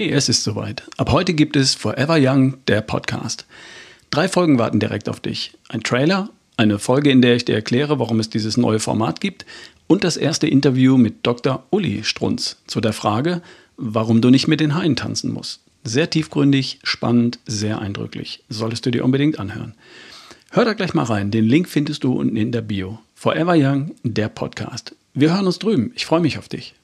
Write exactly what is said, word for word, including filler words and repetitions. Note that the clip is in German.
Hey, es ist soweit. Ab heute gibt es Forever Young, der Podcast. Drei Folgen warten direkt auf dich. Ein Trailer, eine Folge, in der ich dir erkläre, warum es dieses neue Format gibt und das erste Interview mit Doktor Uli Strunz zu der Frage, warum du nicht mit den Haien tanzen musst. Sehr tiefgründig, spannend, sehr eindrücklich. Solltest du dir unbedingt anhören. Hör da gleich mal rein. Den Link findest du unten in der Bio. Forever Young, der Podcast. Wir hören uns drüben. Ich freue mich auf dich.